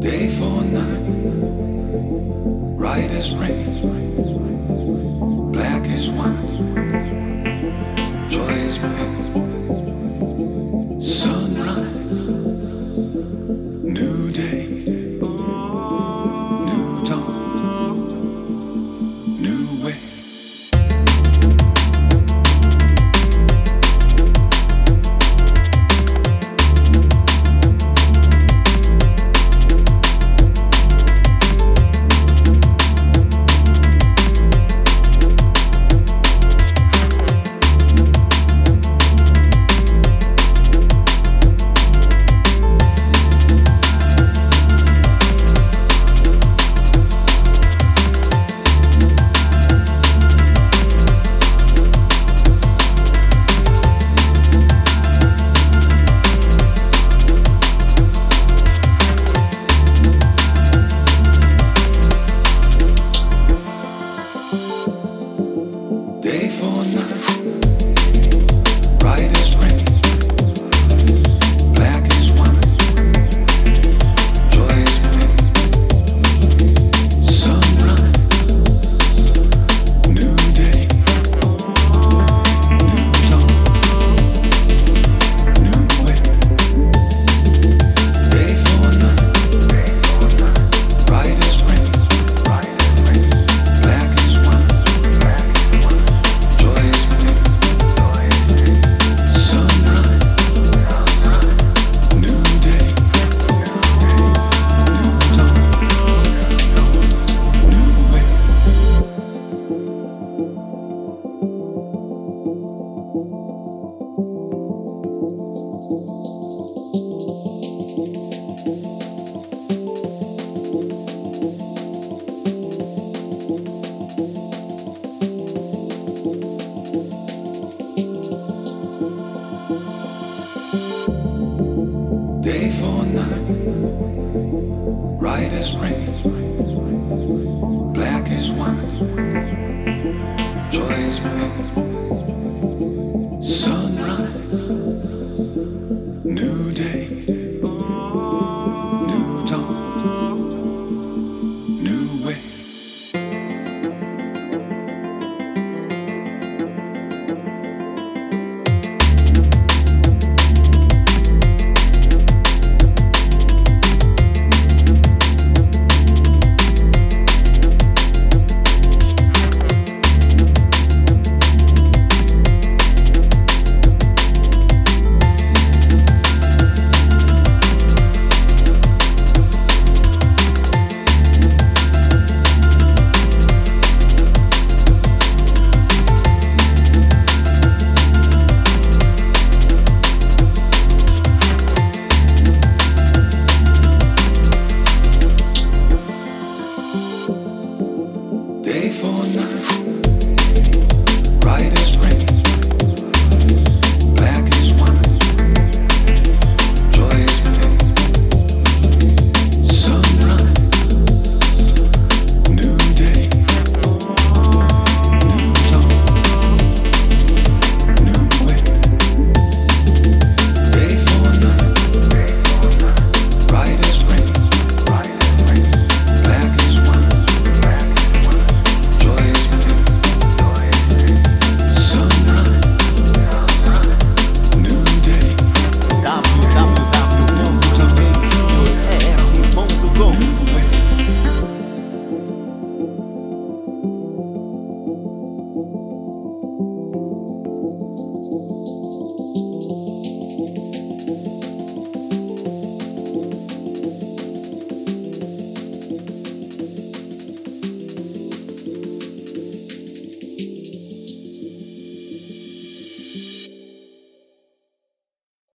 Day for night, right as rain, black as white, joy is pain. Sunrise, new day, new dawn, new way. Day for night, right as rain, black as white, joy is pain. Sunrise, new day, new dawn, new way. Day for night, right as rain, black as white. Day for night, right as rain.